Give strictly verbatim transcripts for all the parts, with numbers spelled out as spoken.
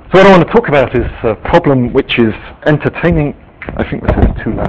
So what I want to talk about is a problem which is entertaining. I think this is too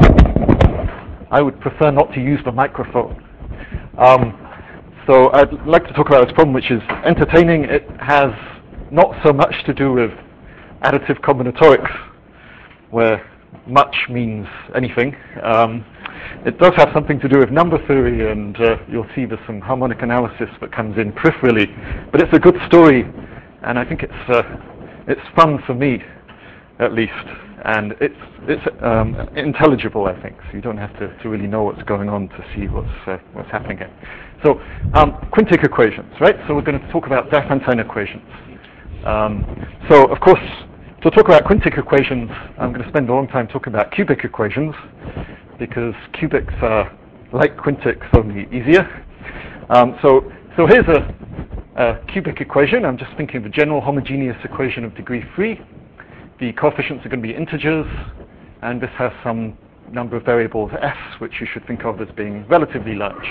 loud. I would prefer not to use the microphone. Um, so I'd like to talk about this problem which is entertaining. It has not so much to do with additive combinatorics, where much means anything. Um, it does have something to do with number theory, and uh, you'll see there's some harmonic analysis that comes in peripherally. But it's a good story, and I think it's uh, it's fun for me, at least, and it's it's um, intelligible, I think. So you don't have to, to really know what's going on to see what's uh, what's happening here. So um, quintic equations, right? So we're going to talk about Diophantine equations. Um, so of course, to talk about quintic equations, I'm going to spend a long time talking about cubic equations, because cubics are like quintics, only easier. Um, so so here's a Uh, cubic equation. I'm just thinking of a general homogeneous equation of degree three. The coefficients are going to be integers, and this has some number of variables s, which you should think of as being relatively large.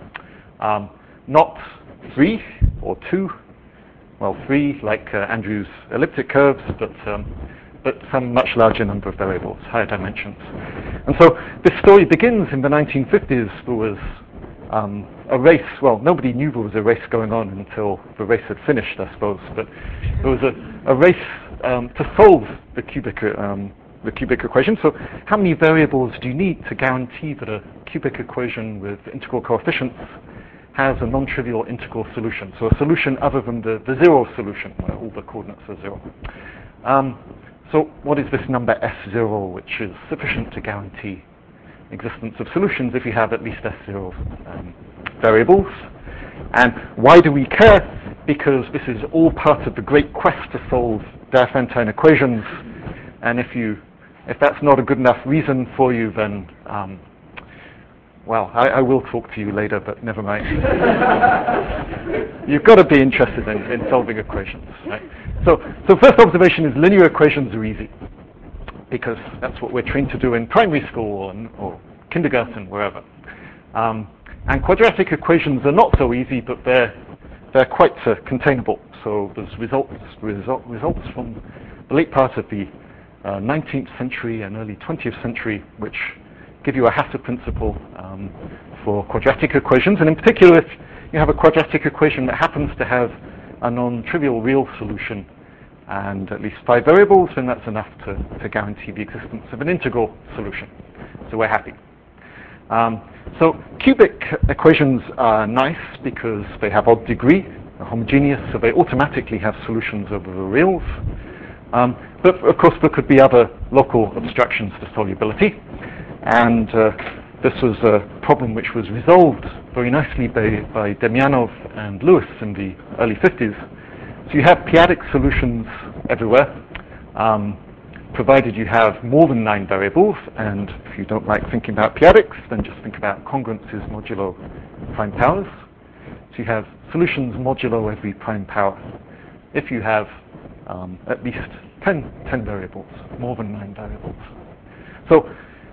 Um, not three or two, well, three like uh, Andrew's elliptic curves, but um, but some much larger number of variables, higher dimensions. And so this story begins in the nineteen fifties. There was Um, a race, well, nobody knew there was a race going on until the race had finished, I suppose, but there was a, a race um, to solve the cubic, um, the cubic equation. So how many variables do you need to guarantee that a cubic equation with integral coefficients has a non-trivial integral solution? So a solution other than the, the zero solution, where all the coordinates are zero. Um, so what is this number S zero, which is sufficient to guarantee existence of solutions if you have at least S zero um, variables? And why do we care? Because this is all part of the great quest to solve Diophantine equations, and if you if that's not a good enough reason for you, then um, well, I, I will talk to you later, but never mind. You've got to be interested in, in solving equations, right? So, so first observation is linear equations are easy, because that's what we're trained to do in primary school or, or kindergarten, wherever. Um, and quadratic equations are not so easy, but they're they're quite uh, containable. So there's results result, results from the late part of the uh, nineteenth century and early twentieth century, which give you a Hasse principle um, for quadratic equations. And in particular, if you have a quadratic equation that happens to have a non-trivial real solution and at least five variables, then that's enough to, to guarantee the existence of an integral solution. So we're happy. Um, so cubic equations are nice because they have odd degree, they're homogeneous, so they automatically have solutions over the reals. Um, but of course there could be other local obstructions to solubility, and uh, this was a problem which was resolved very nicely by, by Demyanov and Lewis in the early fifties. So you have p-adic solutions everywhere, um, provided you have more than nine variables, and if you don't like thinking about p-adics, then just think about congruences modulo prime powers. So you have solutions modulo every prime power if you have um, at least ten, ten variables, more than nine variables. So,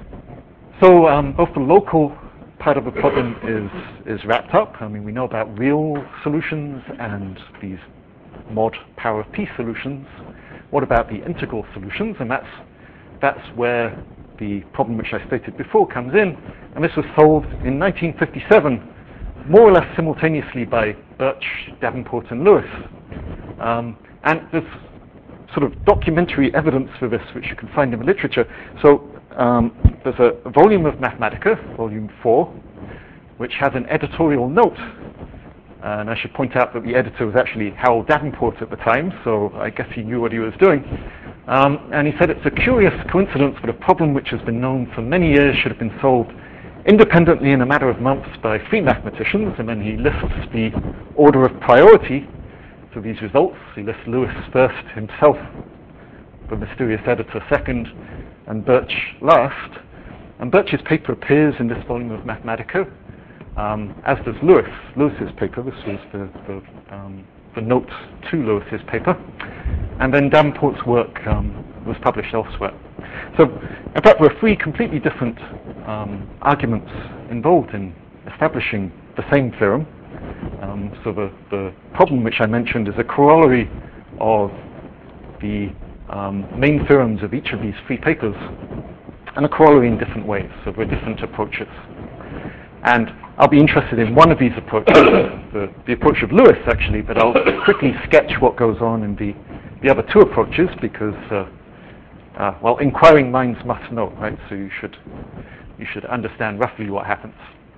so um, both the local part of the problem is, is wrapped up. I mean, we know about real solutions and these mod power of p solutions. What about the integral solutions? And that's that's where the problem which I stated before comes in. And this was solved in nineteen fifty-seven, more or less simultaneously by Birch, Davenport, and Lewis. Um, and there's sort of documentary evidence for this, which you can find in the literature. So um, there's a, a volume of Mathematica, volume four, which has an editorial note. And I should point out that the editor was actually Harold Davenport at the time, so I guess he knew what he was doing. Um, and he said it's a curious coincidence that a problem which has been known for many years should have been solved independently in a matter of months by three mathematicians, and then he lists the order of priority for these results. He lists Lewis first, himself, the mysterious editor second, and Birch last. And Birch's paper appears in this volume of Mathematica, Um, as does Lewis, Lewis's paper. This was the, the, um, the note to Lewis's paper. And then Davenport's work um, was published elsewhere. So, in fact, there are three completely different um, arguments involved in establishing the same theorem. Um, so the, the problem which I mentioned is a corollary of the um, main theorems of each of these three papers and a corollary in different ways, so there are different approaches. And I'll be interested in one of these approaches, the, the approach of Lewis actually, but I'll quickly sketch what goes on in the, the other two approaches because, uh, uh, well, inquiring minds must know, right? So you should, you should understand roughly what happens.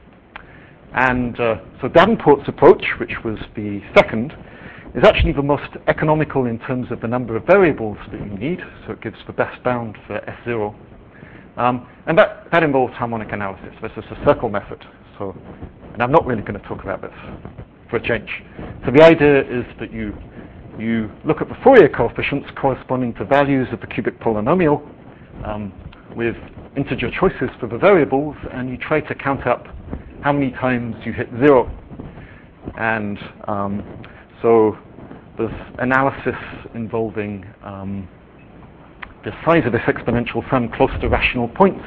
And uh, so Davenport's approach, which was the second, is actually the most economical in terms of the number of variables that you need, so it gives the best bound for S zero. Um, and that, that involves harmonic analysis. This is a circle method. So, and I'm not really going to talk about this for a change. So the idea is that you, you look at the Fourier coefficients corresponding to values of the cubic polynomial um, with integer choices for the variables, and you try to count up how many times you hit zero. And um, so there's analysis involving um, the size of this exponential sum close to rational points.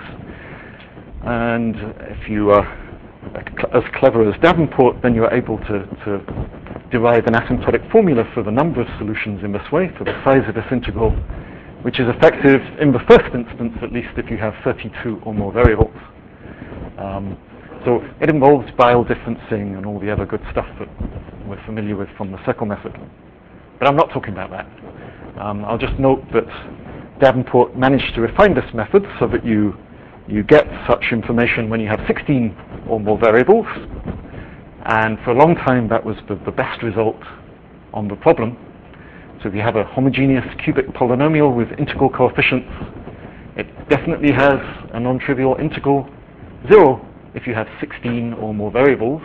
And if you are as clever as Davenport, then you're able to, to derive an asymptotic formula for the number of solutions in this way, for the size of this integral, which is effective in the first instance, at least if you have thirty-two or more variables. Um, so it involves Weyl differencing and all the other good stuff that we're familiar with from the circle method. But I'm not talking about that. Um, I'll just note that Davenport managed to refine this method so that you you get such information when you have sixteen or more variables, and for a long time that was the, the best result on the problem. So if you have a homogeneous cubic polynomial with integral coefficients, it definitely has a non-trivial integral zero if you have sixteen or more variables.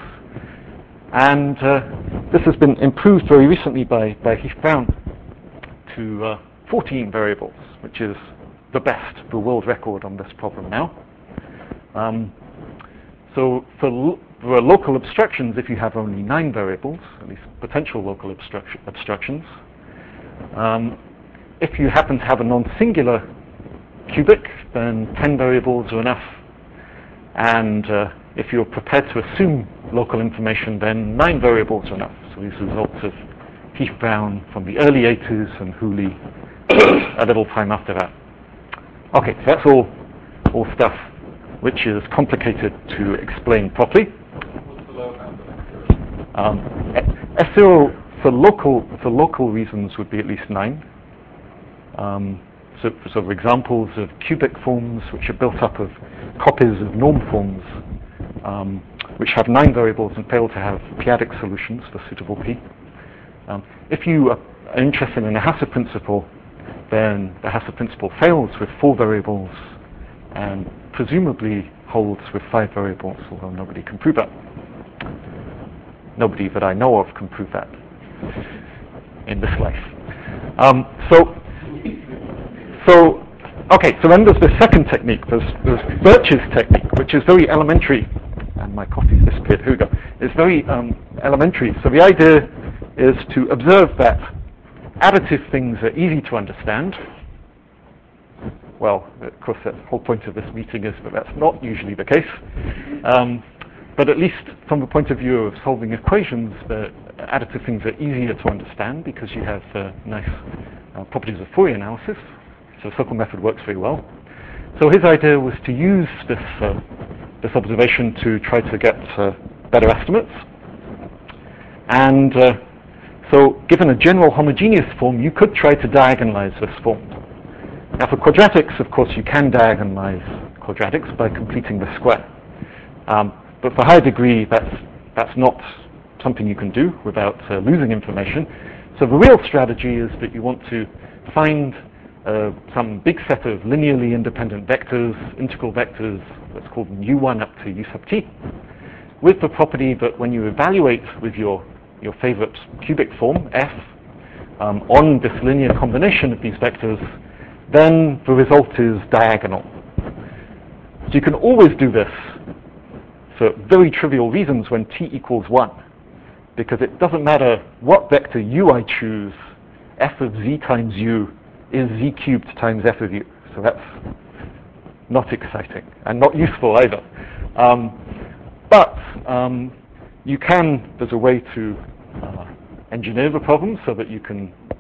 And uh, this has been improved very recently by, by Heath-Brown to uh, fourteen variables, which is the best, the world record on this problem now. Um, so for, lo for local abstractions, if you have only nine variables, at least potential local abstraction abstractions, um, if you happen to have a non-singular cubic, then ten variables are enough. And uh, if you're prepared to assume local information, then nine variables are enough. So these are results of Heath-Brown from the early eighties and Hooley a little time after that. Okay, so that's all, all stuff which is complicated to explain properly. What's the lower bound of that? Um, S zero for local for local reasons would be at least nine. Um, so, so for examples of cubic forms which are built up of copies of norm forms, um, which have nine variables and fail to have p-adic solutions for suitable p. Um, if you are interested in the Hasse principle, then the Hasse principle fails with four variables and presumably holds with five variables, although nobody can prove that. Nobody that I know of can prove that in this life. Um, so, so, okay, so then there's the second technique. There's, there's Birch's technique, which is very elementary. And my coffee's disappeared. Here we go. It's very um, elementary. So the idea is to observe that additive things are easy to understand. Well, of course, the whole point of this meeting is that that's not usually the case. Um, but at least from the point of view of solving equations, the additive things are easier to understand because you have uh, nice uh, properties of Fourier analysis. So the circle method works very well. So his idea was to use this, uh, this observation to try to get uh, better estimates. And uh, so given a general homogeneous form, you could try to diagonalize this form. Now for quadratics, of course, you can diagonalize quadratics by completing the square. Um, but for higher degree, that's, that's not something you can do without uh, losing information. So the real strategy is that you want to find uh, some big set of linearly independent vectors, integral vectors, let's call them u one up to u sub t, with the property that when you evaluate with your, your favorite cubic form, f, um, on this linear combination of these vectors, then the result is diagonal. So you can always do this for very trivial reasons when t equals one, because it doesn't matter what vector u I choose, f of z times u is z cubed times f of u. So that's not exciting and not useful either. Um, but um, you can, there's a way to uh, engineer the problem so that you can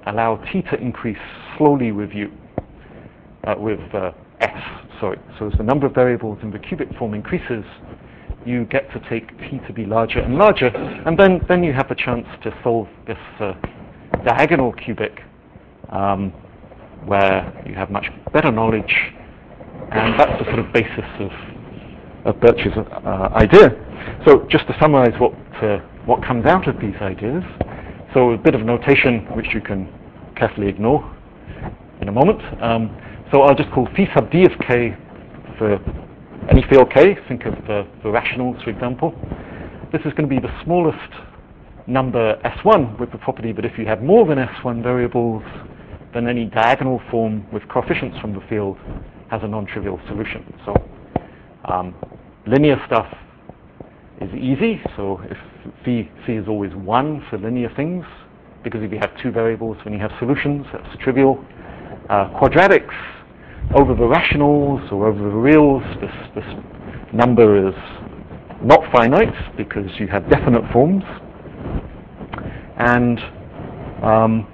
allow t to increase slowly with u, uh, with uh, s, sorry. So as the number of variables in the cubic form increases, you get to take t to be larger and larger, and then, then you have the chance to solve this uh, diagonal cubic, um, where you have much better knowledge, and that's the sort of basis of, of Birch's uh, idea. So just to summarize what, uh, what comes out of these ideas, so a bit of notation which you can carefully ignore in a moment. Um, so I'll just call phi sub d of k for any field k. Think of uh, the rationals, for example. This is going to be the smallest number S one with the property that if you have more than S one variables, then any diagonal form with coefficients from the field has a non-trivial solution. So um, linear stuff is easy. So if phi, phi is always one for linear things, because if you have two variables when you have solutions, that's trivial. Uh, quadratics, over the rationals or over the reals, this, this number is not finite because you have definite forms. And um,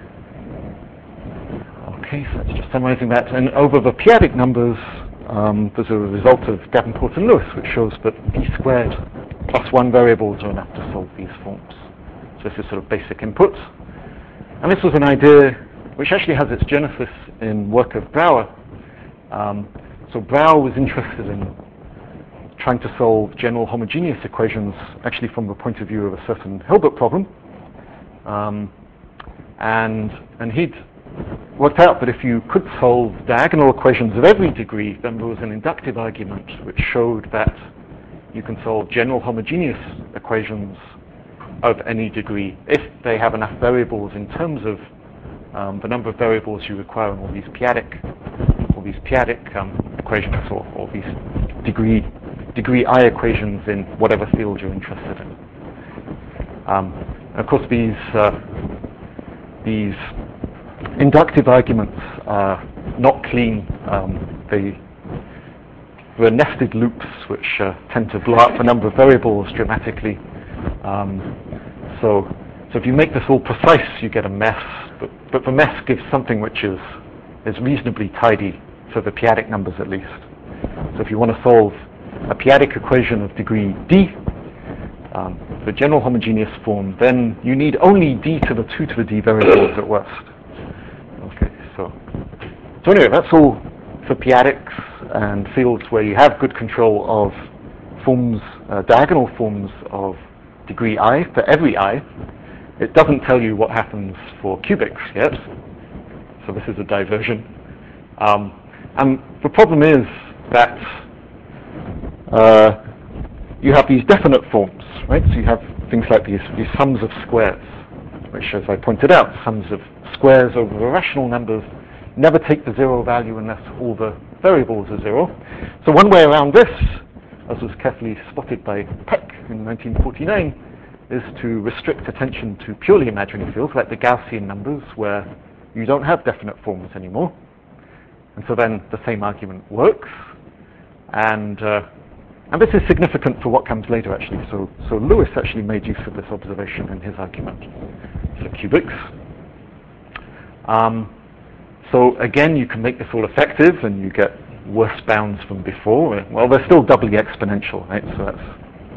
okay, so that's just summarizing that. And over the p-adic numbers, um, there's a result of Davenport and Lewis, which shows that b squared plus one variables are enough to solve these forms. So this is sort of basic input. And this was an idea which actually has its genesis in work of Brouwer. Um, so Brouwer was interested in trying to solve general homogeneous equations, actually from the point of view of a certain Hilbert problem. Um, and, and he'd worked out that if you could solve diagonal equations of every degree, then there was an inductive argument which showed that you can solve general homogeneous equations of any degree if they have enough variables in terms of um, the number of variables you require in all these p-adic, all these p-adic um, equations, or, or these degree degree I equations in whatever field you're interested in. Um, and of course, these uh, these inductive arguments are not clean. Um, they There are nested loops which uh, tend to blow up the number of variables dramatically. Um, so, so if you make this all precise, you get a mess. But, but the mess gives something which is is reasonably tidy for the p-adic numbers at least. So if you want to solve a p-adic equation of degree d, um, the general homogeneous form, then you need only d to the two to the d variables at worst. Okay, so so anyway, that's all for p-adics and fields where you have good control of forms, uh, diagonal forms of degree I for every I. It doesn't tell you what happens for cubics yet, so this is a diversion. Um, and the problem is that uh, you have these definite forms, right? So you have things like these, these sums of squares, which, as I pointed out, sums of squares over the rational numbers never take the zero value unless all the variables are zero. So one way around this, as was carefully spotted by Peck in nineteen forty-nine, is to restrict attention to purely imaginary fields, like the Gaussian numbers, where you don't have definite forms anymore. And so then the same argument works. And uh, and this is significant for what comes later, actually. So, so Lewis actually made use of this observation in his argument for cubics. Um, So again, you can make this all effective, and you get worse bounds from before. Well, they're still doubly exponential, right? So that's,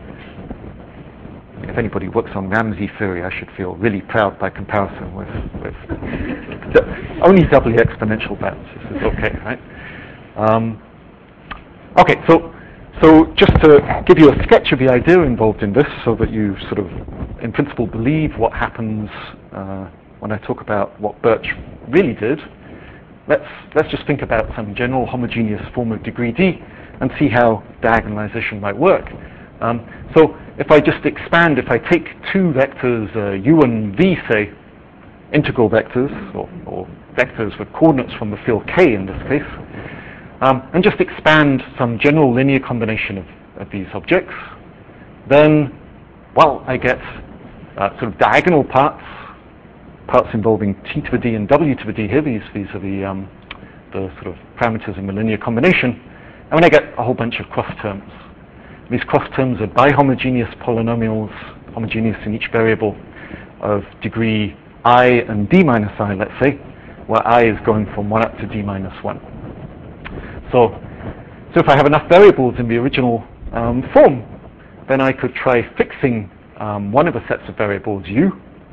if anybody works on Ramsey theory, I should feel really proud by comparison with, with d- only doubly exponential bounds. This is okay, right? Um, okay, so so just to give you a sketch of the idea involved in this, so that you sort of, in principle, believe what happens uh, when I talk about what Birch really did. Let's, let's just think about some general homogeneous form of degree d and see how diagonalization might work. Um, so if I just expand, if I take two vectors, uh, u and v, say, integral vectors, or, or vectors with coordinates from the field k in this case, um, and just expand some general linear combination of, of these objects, then, well, I get uh, sort of diagonal parts, parts involving t to the d and w to the d here. These, these are the, um, the sort of parameters in the linear combination. And then I get a whole bunch of cross terms. These cross terms are bihomogeneous polynomials, homogeneous in each variable, of degree I and d minus I, let's say, where I is going from one up to d minus one. So, so if I have enough variables in the original um, form, then I could try fixing um, one of the sets of variables u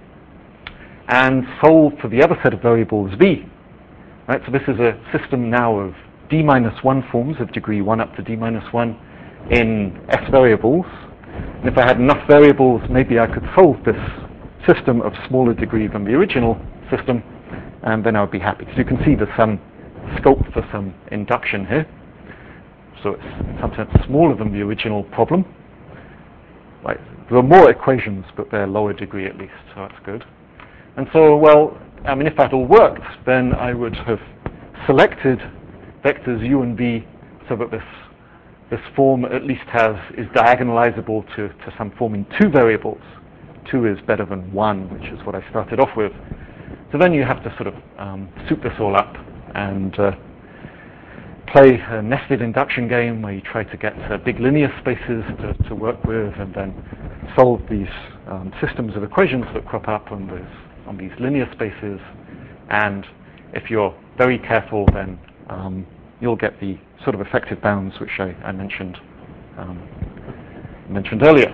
and solve for the other set of variables v. Right? So this is a system now of d minus one forms of degree one up to d minus one in s variables. And if I had enough variables, maybe I could solve this system of smaller degree than the original system, and then I would be happy. So you can see there's some scope for some induction here. So it's in some sense smaller than the original problem. Right. There are more equations, but they're lower degree at least, so that's good. And so, well, I mean, if that all worked, then I would have selected vectors u and v so that this this form at least has is diagonalizable to, to some form in two variables. Two is better than one, which is what I started off with. So then you have to sort of um, soup this all up and uh, play a nested induction game where you try to get uh, big linear spaces to, to work with, and then solve these um, systems of equations that crop up on these on these linear spaces. And if you're very careful, then um, you'll get the sort of effective bounds which I, I mentioned um, mentioned earlier.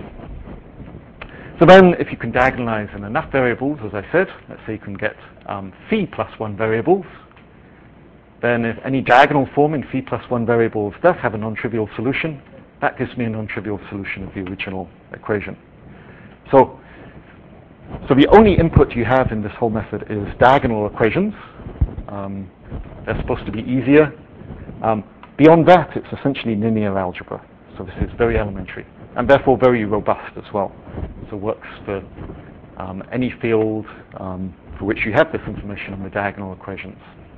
So then, if you can diagonalize in enough variables, as I said, let's say you can get um, phi plus one variables, then if any diagonal form in phi plus one variables does have a non-trivial solution, that gives me a non-trivial solution of the original equation. So, so the only input you have in this whole method is diagonal equations. Um, they're supposed to be easier. Um, beyond that, it's essentially linear algebra. So this is very elementary, and therefore very robust as well. So works for um, any field um, for which you have this information on the diagonal equations.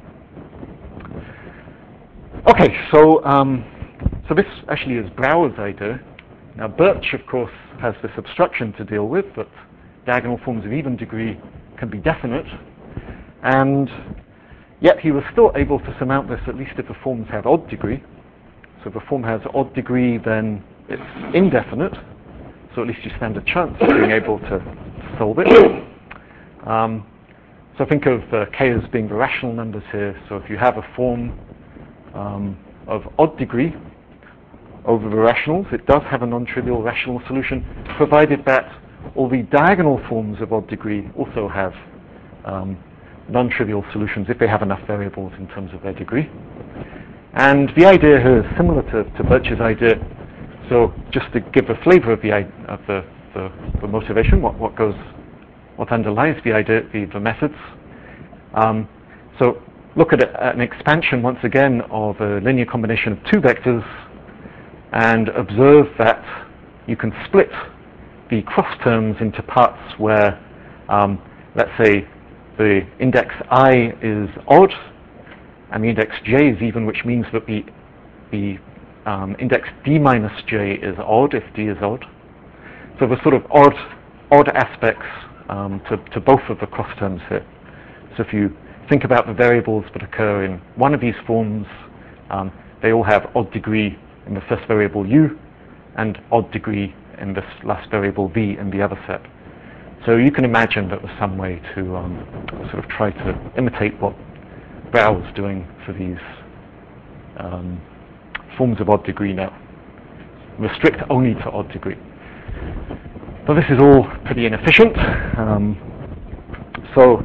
Okay, so um, so this actually is Brouwer's idea. Now Birch, of course, has this obstruction to deal with, that diagonal forms of even degree can be definite, and yet he was still able to surmount this, at least if the forms have odd degree. So if a form has odd degree, then it's indefinite, so at least you stand a chance of being able to solve it. Um, so think of uh, k as being the rational numbers here. So if you have a form um, of odd degree over the rationals, it does have a non-trivial rational solution, provided that all the diagonal forms of odd degree also have um, non-trivial solutions if they have enough variables in terms of their degree. And the idea here is similar to, to Birch's idea. So just to give a flavor of the of the, the, the motivation, what, what goes, what underlies the idea, the, the methods. Um, so look at a, an expansion once again of a linear combination of two vectors, and observe that you can split the cross terms into parts where, um, let's say, the index I is odd and the index j is even, which means that the the um, index d minus j is odd if d is odd. So there's sort of odd odd aspects um, to, to both of the cross terms here. So if you think about the variables that occur in one of these forms, um, they all have odd degree in the first variable u and odd degree in this last variable v in the other set. So you can imagine that there's some way to um, sort of try to imitate what Brouwer was doing for these um, forms of odd degree now. Restrict only to odd degree. So this is all pretty inefficient. Um, so,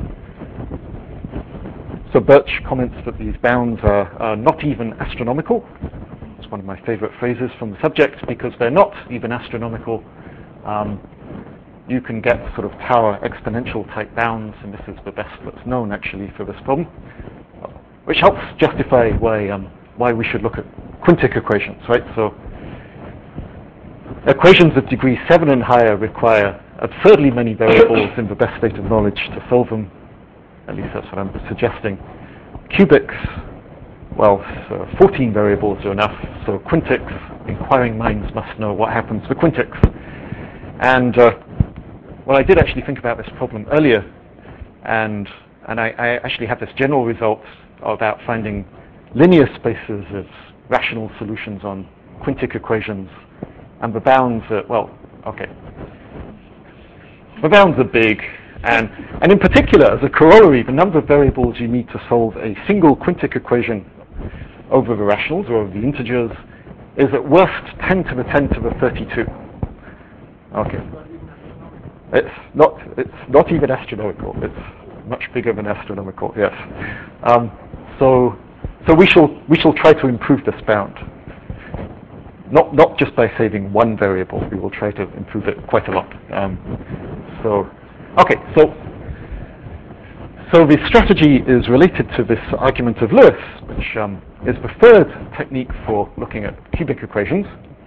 so Birch comments that these bounds are, are not even astronomical. It's one of my favorite phrases from the subject, because they're not even astronomical. Um, you can get sort of tower exponential type bounds, and this is the best that's known actually for this problem, which helps justify why um, why we should look at quintic equations, right? So equations of degree seven and higher require absurdly many variables in the best state of knowledge to solve them. At least that's what I'm suggesting. Cubics, well, so fourteen variables are enough. So quintics, inquiring minds must know what happens for quintics. And uh, well, I did actually think about this problem earlier, and and I, I actually had this general result about finding linear spaces as rational solutions on quintic equations, and the bounds are, well, okay. The bounds are big, And, and in particular, as a corollary, the number of variables you need to solve a single quintic equation over the rationals, or over the integers, is at worst ten to the ten to the thirty-two. Okay. It's not, it's not even astronomical. It's much bigger than astronomical, yes. Um, so so we shall, we shall try to improve this bound. Not, not just by saving one variable, we will try to improve it quite a lot. Um, so, okay, so, so the strategy is related to this argument of Lewis, which um, is the third technique for looking at cubic equations.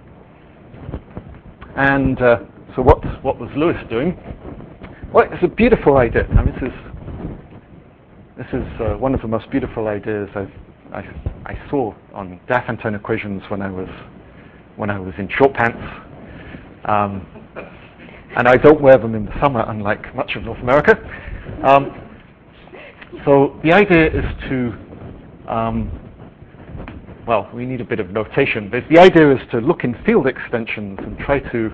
And uh, so what, what was Lewis doing? Well, it's a beautiful idea. I mean, this is, this is uh, one of the most beautiful ideas I've, I, I saw on Diophantine equations when I was when I was in short pants, um, and I don't wear them in the summer, unlike much of North America. Um, so the idea is to, um, well, we need a bit of notation, but the idea is to look in field extensions and try to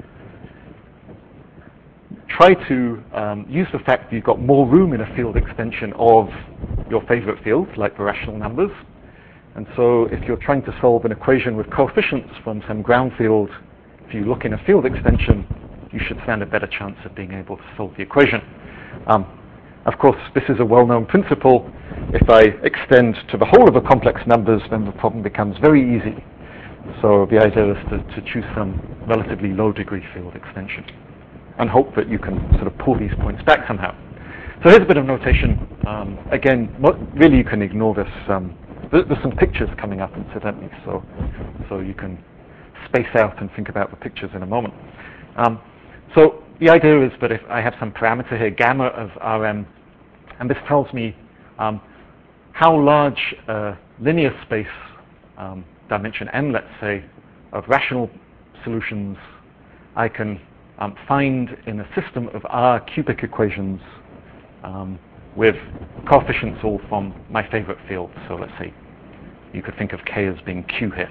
try to um, use the fact that you've got more room in a field extension of your favorite fields, like the rational numbers. And so if you're trying to solve an equation with coefficients from some ground field, if you look in a field extension, you should stand a better chance of being able to solve the equation. Um, of course, this is a well-known principle. If I extend to the whole of the complex numbers, then the problem becomes very easy. So the idea is to, to choose some relatively low-degree field extension and hope that you can sort of pull these points back somehow. So here's a bit of notation. Um, again, what, really you can ignore this. Um, There's some pictures coming up, incidentally, so so you can space out and think about the pictures in a moment. Um, so the idea is that if I have some parameter here, gamma of Rm, and this tells me um, how large a linear space, um, dimension n, let's say, of rational solutions I can um, find in a system of R cubic equations um, with coefficients all from my favorite field. So let's say you could think of K as being Q here.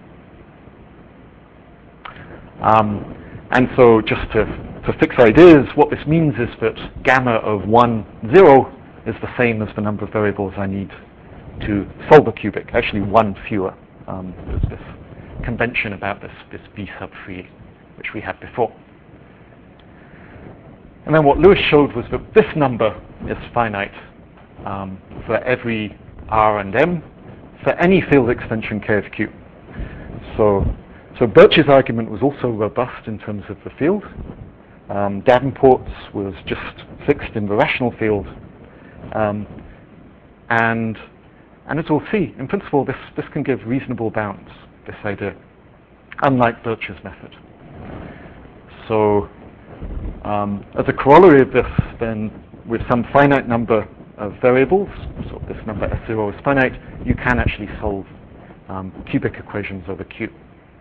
Um, and so just to, to fix ideas, what this means is that gamma of one, zero is the same as the number of variables I need to solve a cubic, actually one fewer. Um, there's this convention about this, this B sub three, which we had before. And then what Lewis showed was that this number is finite um, for every R and M for any field extension K of Q. So, so Birch's argument was also robust in terms of the field. Um, Davenport's was just fixed in the rational field. Um, and, and as we'll see, in principle, this, this can give reasonable bounds, this idea, unlike Birch's method. So, um, as a corollary of this, then, with some finite number of variables, so this number S zero is finite, you can actually solve um, cubic equations over Q.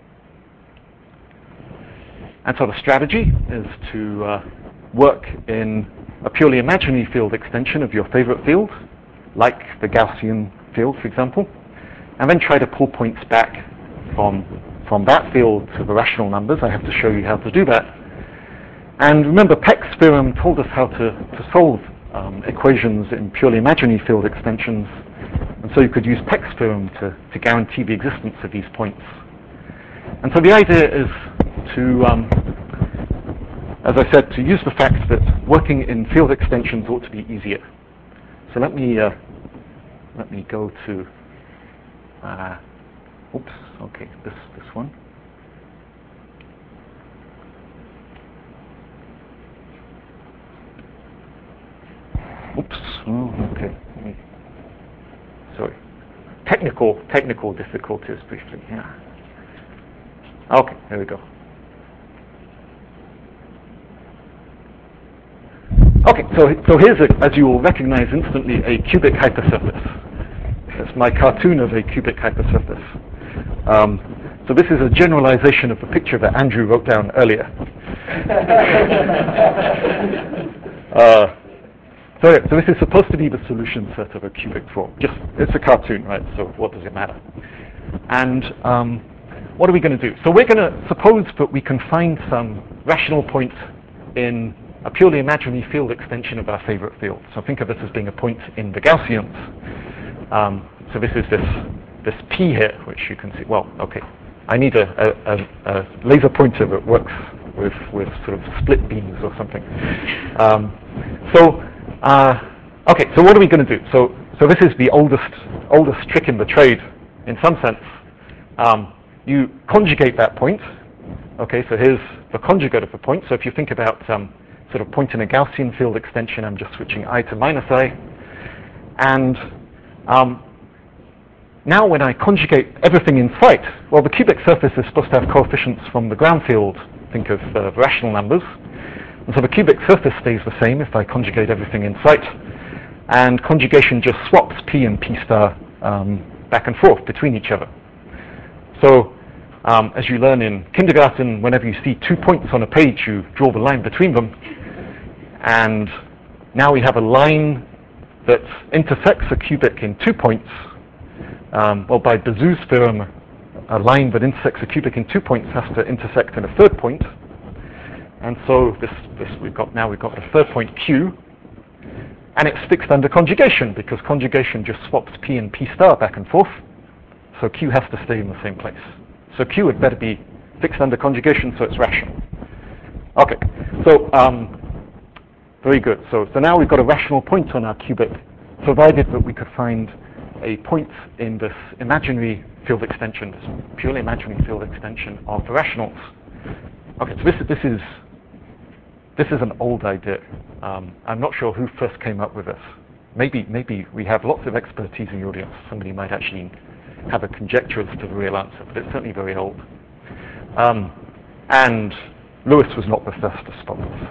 And so the strategy is to uh, work in a purely imaginary field extension of your favorite field, like the Gaussian field, for example, and then try to pull points back from, from that field to the rational numbers. I have to show you how to do that. And remember, Peck's theorem told us how to, to solve um, equations in purely imaginary field extensions. And so you could use Peck's theorem to, to guarantee the existence of these points. And so the idea is to, um, as I said, to use the fact that working in field extensions ought to be easier. So let me, uh, let me go to, uh, oops, okay, this, this one. Oops. Oh, okay. Sorry. Technical, technical difficulties briefly. Yeah. Okay. There we go. Okay. So, so here's, a, as you will recognize instantly, a cubic hypersurface. That's my cartoon of a cubic hypersurface. Um, so this is a generalization of the picture that Andrew wrote down earlier. uh, So, so this is supposed to be the solution set of a cubic form. Just, it's a cartoon, right? So what does it matter? And um, what are we going to do? So we're going to suppose that we can find some rational point in a purely imaginary field extension of our favorite field. So think of this as being a point in the Gaussians. Um, so this is this this P here, which you can see. Well, okay, I need a, a, a, a laser pointer that works with with sort of split beams or something. Um, so uh, okay, so what are we going to do? So so this is the oldest oldest trick in the trade, in some sense. Um, you conjugate that point. Okay, so here's the conjugate of the point. So if you think about um, sort of point in a Gaussian field extension, I'm just switching I to minus I. And um, now when I conjugate everything in sight, well, the cubic surface is supposed to have coefficients from the ground field. Think of uh, rational numbers. And so the cubic surface stays the same if I conjugate everything in sight. And conjugation just swaps P and P star um, back and forth between each other. So um, as you learn in kindergarten, whenever you see two points on a page, you draw the line between them. And now we have a line that intersects a cubic in two points. Um, well, by Bezout's theorem, a line that intersects a cubic in two points has to intersect in a third point. And so this, this we've got now we've got a third point Q, and it's fixed under conjugation because conjugation just swaps P and P star back and forth. So Q has to stay in the same place. So Q had better be fixed under conjugation, so it's rational. Okay, so um, very good. So so now we've got a rational point on our cubic, provided that we could find a point in this imaginary field extension, this purely imaginary field extension of the rationals. Okay, so this this is this is an old idea. Um, I'm not sure who first came up with this. Maybe maybe we have lots of expertise in the audience. Somebody might actually have a conjecture as to the real answer, but it's certainly very old. Um, and Lewis was not the first to spot this.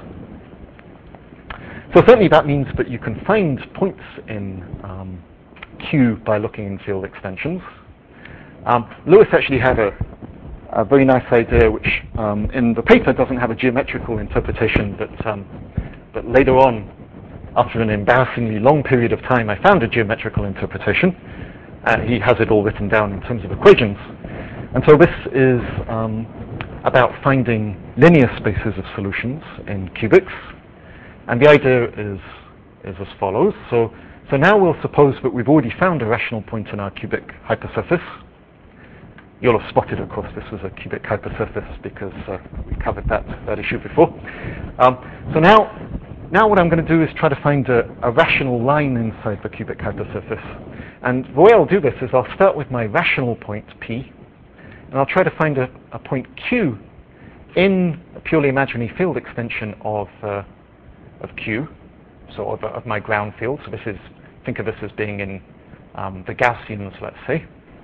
So certainly that means that you can find points in um, Q by looking in field extensions. Um, Lewis actually had a, a very nice idea, which um, in the paper doesn't have a geometrical interpretation, but, um, but later on, after an embarrassingly long period of time, I found a geometrical interpretation. Uh, he has it all written down in terms of equations. And so this is um, about finding linear spaces of solutions in cubics. And the idea is, is as follows. So, so now we'll suppose that we've already found a rational point in our cubic hypersurface. You'll have spotted, of course, this was a cubic hypersurface because uh, we covered that, that issue before. Um, so now, now what I'm going to do is try to find a, a rational line inside the cubic hypersurface. And the way I'll do this is I'll start with my rational point, P, and I'll try to find a, a point Q in a purely imaginary field extension of, uh, of Q, so of, of my ground field. So this is, think of this as being in um, the Gaussians, let's say.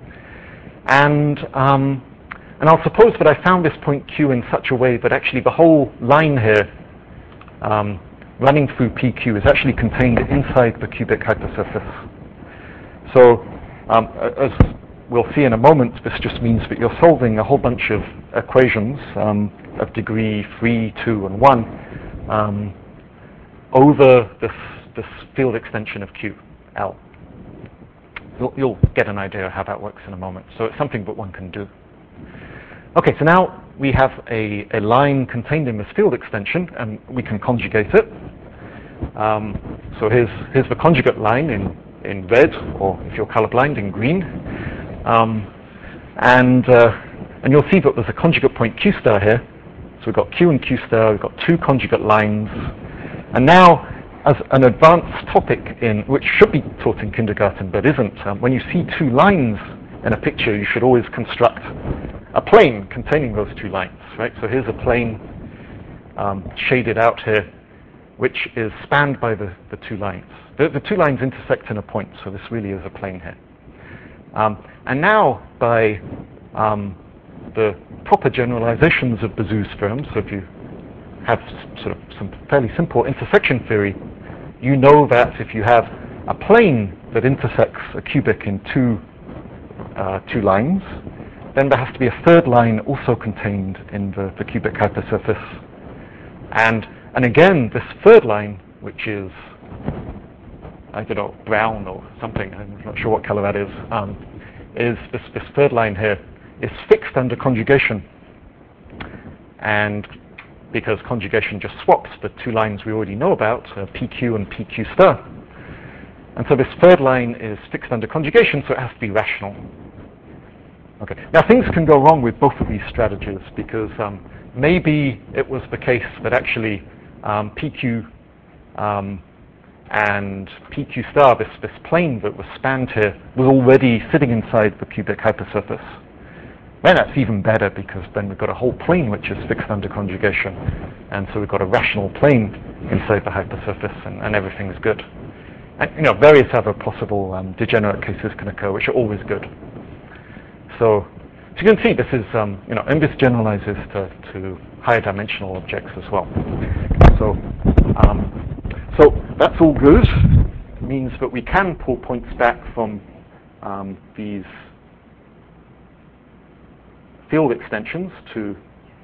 And, um, and I'll suppose that I found this point Q in such a way that actually the whole line here um, running through P Q is actually contained inside the cubic hypersurface. So um, as we'll see in a moment, this just means that you're solving a whole bunch of equations um, of degree three, two, and one um, over this, this field extension of Q, L. You'll, you'll get an idea of how that works in a moment. So it's something that one can do. Okay, so now we have a, a line contained in this field extension, and we can conjugate it. Um, so here's, here's the conjugate line in, in red, or if you're colorblind, in green. Um, and, uh, and you'll see that there's a conjugate point Q star here. So we've got Q and Q star, we've got two conjugate lines. And now, as an advanced topic in which should be taught in kindergarten but isn't, um, when you see two lines in a picture, you should always construct a plane containing those two lines, right? So here's a plane um, shaded out here, which is spanned by the, the two lines. The, the two lines intersect in a point, so this really is a plane here. Um, and now, by um, the proper generalizations of Bezout's theorem, so if you have sort of some fairly simple intersection theory, you know that if you have a plane that intersects a cubic in two uh, two lines, then there has to be a third line also contained in the, the cubic hypersurface. And and again, this third line, which is, I don't know, brown or something, I'm not sure what color that is, um, is this, this third line here is fixed under conjugation. And because conjugation just swaps the two lines we already know about, uh, P Q and P Q star. And so this third line is fixed under conjugation, so it has to be rational. Okay. Now things can go wrong with both of these strategies because um, maybe it was the case that actually um, P Q um, and P Q star, this, this plane that was spanned here, was already sitting inside the cubic hypersurface. Then that's even better because then we've got a whole plane which is fixed under conjugation, and so we've got a rational plane inside the hypersurface, and, and everything's good. And, you know, various other possible um, degenerate cases can occur, which are always good. So, so you can see this is, um, you know, and this generalizes to, to higher dimensional objects as well. So, um, so that's all good. It means that we can pull points back from um, these field extensions to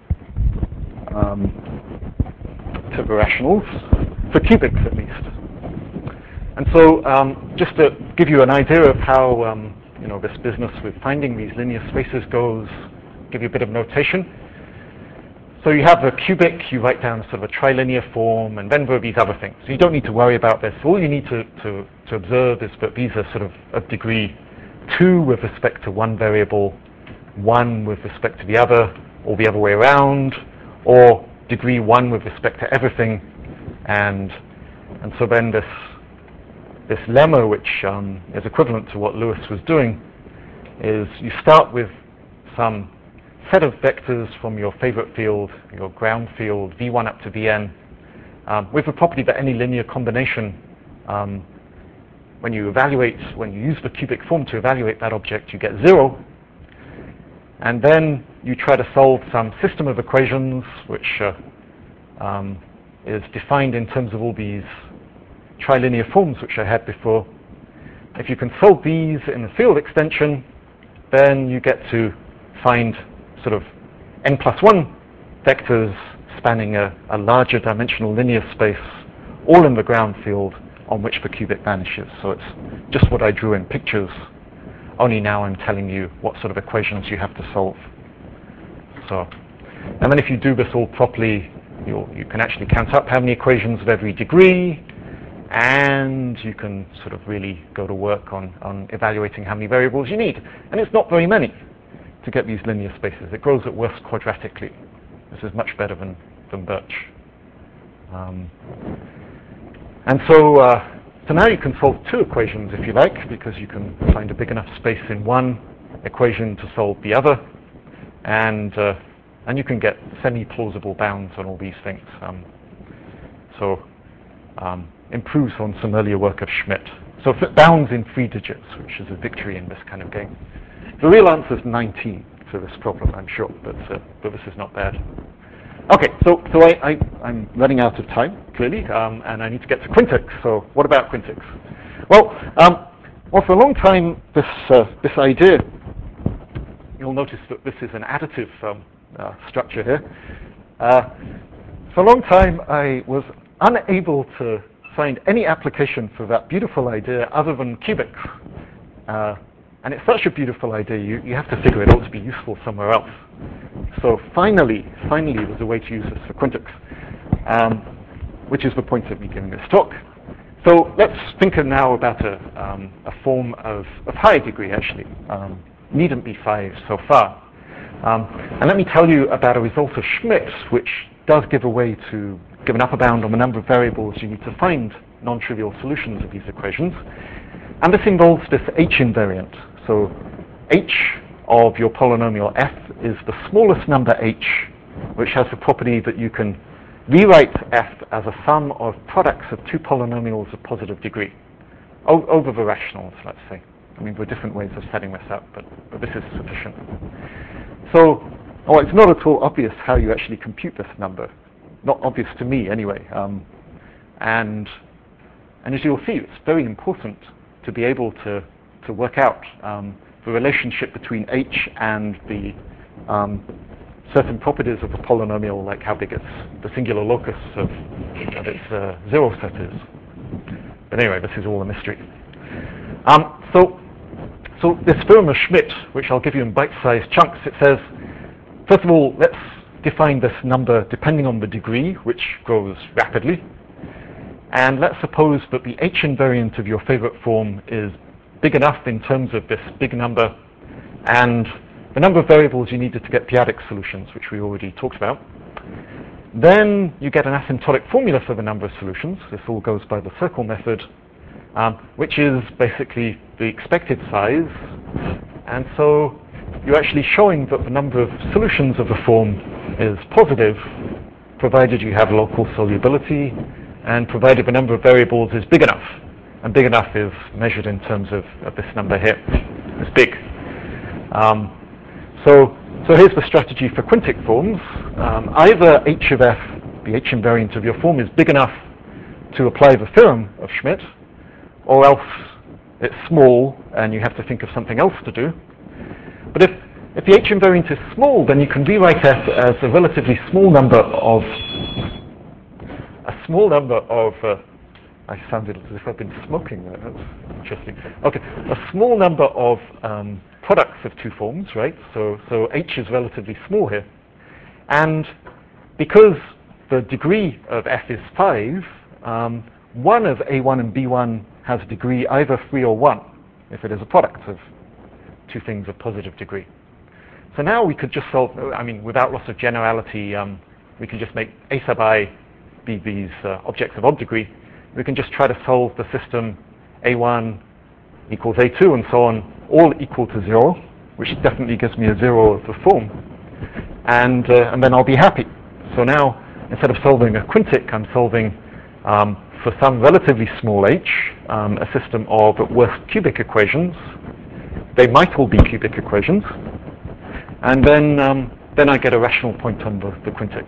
um, to the rationals, for cubics at least. And so, um, just to give you an idea of how um, you know this business with finding these linear spaces goes, give you a bit of notation. So you have a cubic, you write down sort of a trilinear form, and then there are these other things. So you don't need to worry about this. All you need to, to, to observe is that these are sort of of degree two with respect to one variable, one with respect to the other, or the other way around, or degree one with respect to everything, and and so then this this lemma, which um, is equivalent to what Lewis was doing, is you start with some set of vectors from your favorite field, your ground field, v one up to vn, um, with the property that any linear combination, um, when you evaluate, when you use the cubic form to evaluate that object, you get zero. And then you try to solve some system of equations, which uh, um, is defined in terms of all these trilinear forms which I had before. If you can solve these in the field extension, then you get to find sort of n plus one vectors spanning a, a larger dimensional linear space, all in the ground field on which the cubic vanishes. So it's just what I drew in pictures, only now I'm telling you what sort of equations you have to solve. So, and then if you do this all properly, you you can actually count up how many equations of every degree, and you can sort of really go to work on, on evaluating how many variables you need. And it's not very many to get these linear spaces. It grows at worst quadratically. This is much better than, than Birch. Um, and so, uh, so now you can solve two equations if you like, because you can find a big enough space in one equation to solve the other, and uh, and you can get semi-plausible bounds on all these things. Um, so um, improves on some earlier work of Schmidt. So bounds in three digits, which is a victory in this kind of game. The real answer is nineteen for this problem, I'm sure, but uh, but this is not bad. Okay, so so I, I I'm running out of time clearly, um, and I need to get to quintics. So what about quintics? Well, um, well for a long time this uh, this idea, you'll notice that this is an additive um, uh, structure here. Uh, for a long time I was unable to find any application for that beautiful idea other than cubics. Uh, and it's such a beautiful idea, you, you have to figure it ought to be useful somewhere else. So finally, finally there's a way to use this for quintics, um, which is the point of me giving this talk. So let's think now about a, um, a form of, of high degree, actually. Um, needn't be five so far. Um, and let me tell you about a result of Schmidt, which does give a way to give an upper bound on the number of variables you need to find non-trivial solutions of these equations. And this involves this H invariant. So H of your polynomial f is the smallest number h, which has the property that you can rewrite f as a sum of products of two polynomials of positive degree, o over the rationals, let's say. I mean, there are different ways of setting this up, but, but this is sufficient. So, oh, it's not at all obvious how you actually compute this number. Not obvious to me, anyway. Um, and and as you'll see, it's very important to be able to to work out um, the relationship between h and the um, certain properties of a polynomial, like how big its the singular locus of, of its uh, zero set is. But anyway, this is all a mystery. Um, so, so this theorem of Schmidt, which I'll give you in bite-sized chunks, it says, first of all, let's define this number depending on the degree, which grows rapidly. And let's suppose that the H invariant of your favorite form is big enough in terms of this big number and the number of variables you needed to get p-adic solutions, which we already talked about. Then you get an asymptotic formula for the number of solutions. This all goes by the circle method, um, which is basically the expected size. And so you're actually showing that the number of solutions of the form is positive, provided you have local solubility, and provided the number of variables is big enough. And big enough is measured in terms of, of this number here. It's big. Um, so, so here's the strategy for quintic forms. Um, either H of F, the H invariant of your form, is big enough to apply the theorem of Schmidt, or else it's small and you have to think of something else to do. But if, if the H invariant is small, then you can rewrite F as a relatively small number of a small number of uh, I sounded as if I've been smoking there. That's interesting. Okay, a small number of um, products of two forms, right? So, so H is relatively small here. And because the degree of F is five, um, one of A one and B one has a degree either three or one, if it is a product of two things of positive degree. So now we could just solve, I mean, without loss of generality, um, we can just make A sub I be these uh, objects of odd degree. We can just try to solve the system A one equals A two and so on, all equal to zero, which definitely gives me a zero of the form. And, uh, and then I'll be happy. So now, instead of solving a quintic, I'm solving, um, for some relatively small h, um, a system of, at worst, cubic equations. They might all be cubic equations. And then, um, then I get a rational point on the, the quintic.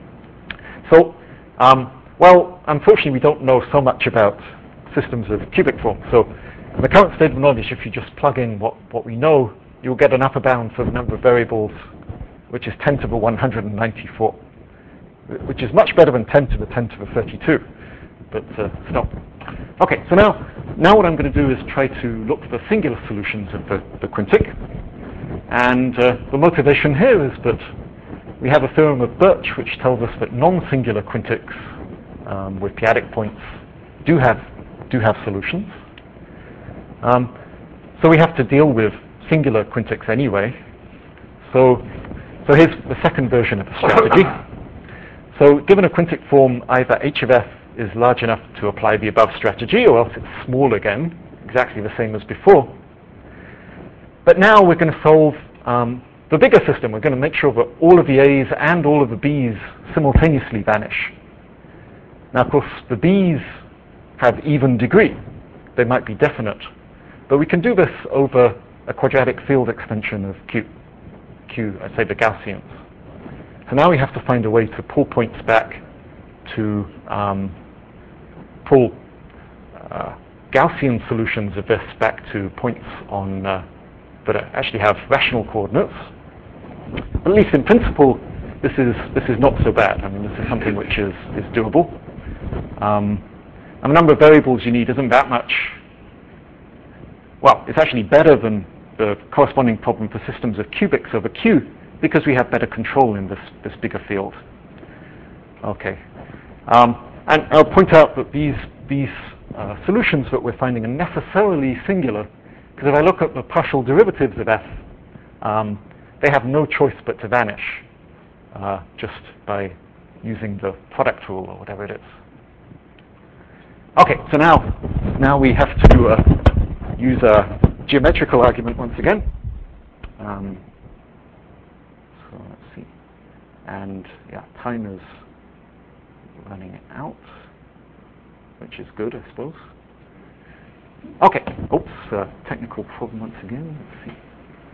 So, um, well, unfortunately, we don't know so much about systems of cubic form. So, in the current state of knowledge, if you just plug in what, what we know, you'll get an upper bound for the number of variables, which is ten to the one hundred ninety-four, which is much better than ten to the ten to the thirty-two. But uh, it's not. Okay, so now, now what I'm going to do is try to look for singular solutions of the, the quintic. And uh, the motivation here is that we have a theorem of Birch which tells us that non-singular quintics um, with p-adic points do have do have solutions. Um, so we have to deal with singular quintics anyway. So, so here's the second version of the strategy. So given a quintic form, either H of F is large enough to apply the above strategy, or else it's small again, exactly the same as before. But now we're going to solve um, the bigger system. We're going to make sure that all of the A's and all of the B's simultaneously vanish. Now, of course, the B's have even degree. They might be definite. But we can do this over a quadratic field extension of Q, Q, I'd say the Gaussians. So now we have to find a way to pull points back to um, pull uh, Gaussian solutions of this back to points on uh, that actually have rational coordinates. But at least in principle, this is this is not so bad. I mean, this is something which is is doable. Um, and the number of variables you need isn't that much. Well, it's actually better than the corresponding problem for systems of cubics over Q, because we have better control in this this bigger field. Okay, um, and I'll point out that these these uh, solutions that we're finding are necessarily singular, because if I look at the partial derivatives of F, um, they have no choice but to vanish, uh, just by using the product rule or whatever it is. Okay, so now now we have to uh, use a geometrical argument once again. Um, so let's see, and yeah, time is running out, which is good, I suppose. Okay, oops, uh, technical problem once again. Let's see.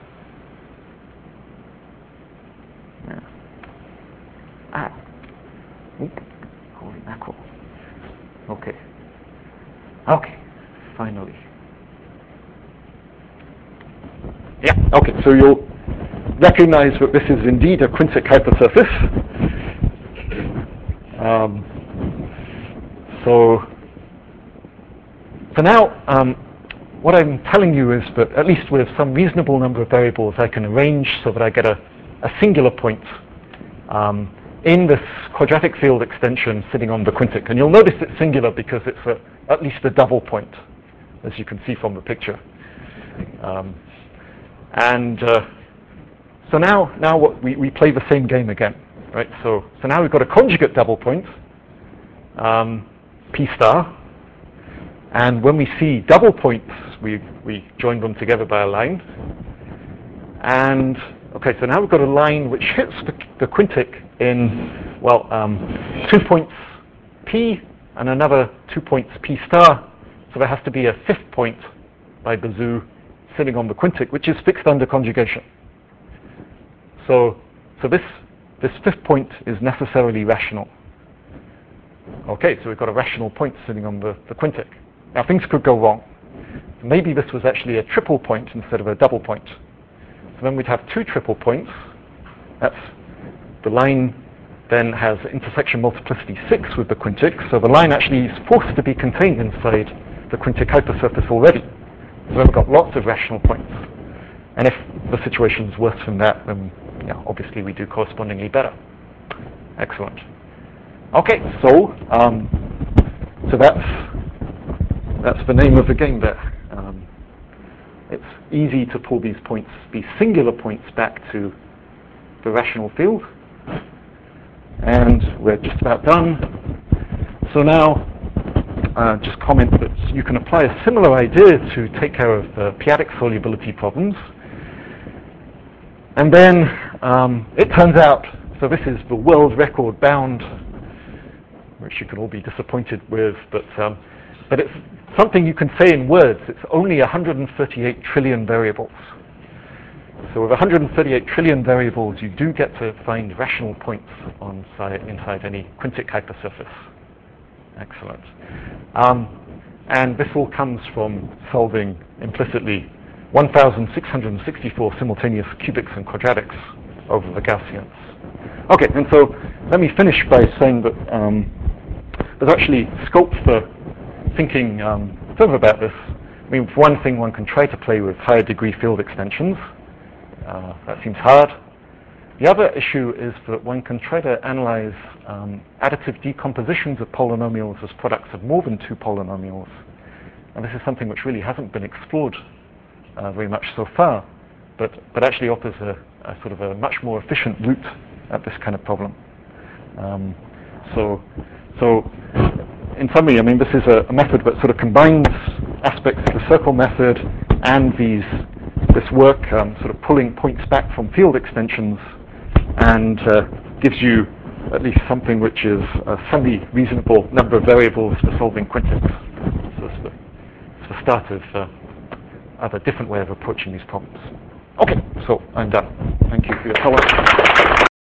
Yeah. Ah, oop, holy mackerel. Okay. Okay, finally. Yeah, okay, so you'll recognize that this is indeed a quintic hypersurface. Um, so, so now, um, what I'm telling you is that at least with some reasonable number of variables, I can arrange so that I get a, a singular point um, in this quadratic field extension sitting on the quintic. And you'll notice it's singular because it's a, at least a double point, as you can see from the picture. Um, and uh, so now, now what we, we play the same game again, right? So, so now we've got a conjugate double point, um, P star, and when we see double points, we, we join them together by a line. And, okay, so now we've got a line which hits the, the quintic in, well, um, two points P and another two points P star. So there has to be a fifth point by Bezout sitting on the quintic, which is fixed under conjugation. So, so this, this fifth point is necessarily rational. Okay, so we've got a rational point sitting on the, the quintic. Now things could go wrong. Maybe this was actually a triple point instead of a double point. So then we'd have two triple points. That's the line then has intersection multiplicity six with the quintic, so the line actually is forced to be contained inside the quintic hypersurface already. So then we've got lots of rational points. And if the situation is worse than that, then yeah, obviously we do correspondingly better. Excellent. Okay, so um, so that's that's the name of the game there. Um, it's easy to pull these points, these singular points, back to the rational field. And we're just about done. So now, uh, just comment that you can apply a similar idea to take care of the p-adic solubility problems. And then um, it turns out, so this is the world record bound, which you can all be disappointed with, but um, but it's something you can say in words. It's only one hundred thirty-eight trillion variables. So with one hundred thirty-eight trillion variables, you do get to find rational points on side, inside any quintic hypersurface. Excellent. Um, and this all comes from solving implicitly one thousand six hundred sixty-four simultaneous cubics and quadratics over the Gaussians. Okay, and so let me finish by saying that um, there's actually scope for thinking um, further about this. I mean, for one thing, one can try to play with higher degree field extensions. Uh, that seems hard. The other issue is that one can try to analyze um, additive decompositions of polynomials as products of more than two polynomials. And this is something which really hasn't been explored uh, very much so far, but, but actually offers a, a sort of a much more efficient route at this kind of problem. Um, so, so in summary, I mean, this is a, a method that sort of combines aspects of the circle method and these this work, um, sort of pulling points back from field extensions, and uh, gives you at least something which is a semi-reasonable number of variables for solving quintics. So it's the, it's the start of uh, other different way of approaching these problems. Okay, so I'm done. Thank you for your tolerance.